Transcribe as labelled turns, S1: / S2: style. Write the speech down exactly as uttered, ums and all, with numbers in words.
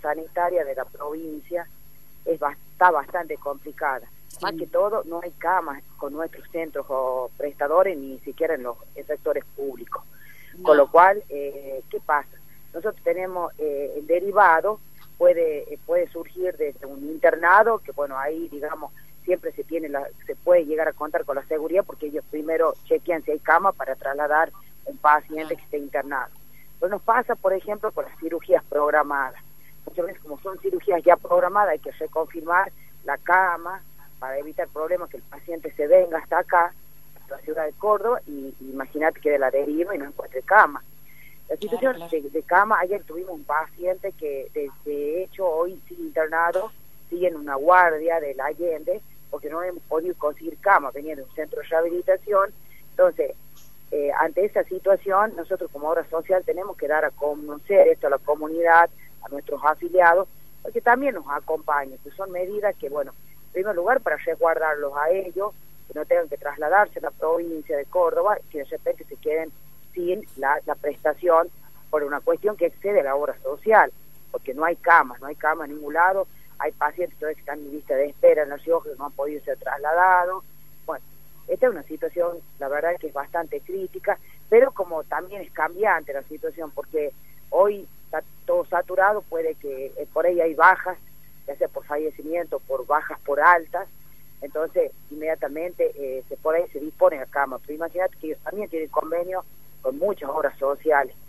S1: sanitaria de la provincia es, está bastante complicada. Sí. Más que todo, no hay camas con nuestros centros o prestadores, ni siquiera en los sectores públicos. No. Con lo cual, eh, ¿qué pasa? Nosotros tenemos eh, el derivado, puede eh, puede surgir desde un internado, que bueno, ahí digamos, siempre se tiene la, se puede llegar a contar con la seguridad, porque ellos primero chequean si hay cama para trasladar un paciente que esté internado. Pero nos pasa, por ejemplo, con las cirugías programadas. Muchas veces, como son cirugías ya programadas, hay que reconfirmar la cama para evitar problemas, que el paciente se venga hasta acá, hasta la ciudad de Córdoba, y, y imagínate que de la deriva y no encuentre cama. La situación claro, claro. De, de cama, ayer tuvimos un paciente que de, de hecho hoy sigue internado, sigue en una guardia del Allende, porque no hemos podido conseguir cama, venía de un centro de rehabilitación. Entonces, eh, ante esa situación, nosotros como obra social tenemos que dar a conocer esto a la comunidad, a nuestros afiliados, porque también nos acompañen, que son medidas que, bueno, en primer lugar para resguardarlos a ellos, que no tengan que trasladarse a la provincia de Córdoba y que de repente se queden sin la, la prestación por una cuestión que excede la obra social, porque no hay camas, no hay camas en ningún lado, hay pacientes todavía que están en lista de espera en La Rioja que no han podido ser trasladados. Bueno, esta es una situación, la verdad, que es bastante crítica, pero como también es cambiante la situación, porque hoy está todo saturado, puede que eh, por ahí hay bajas, ya sea por fallecimiento, por bajas por altas, entonces inmediatamente eh, se por ahí se dispone a cama. Pero imagínate que ellos también tienen convenio con muchas obras sociales.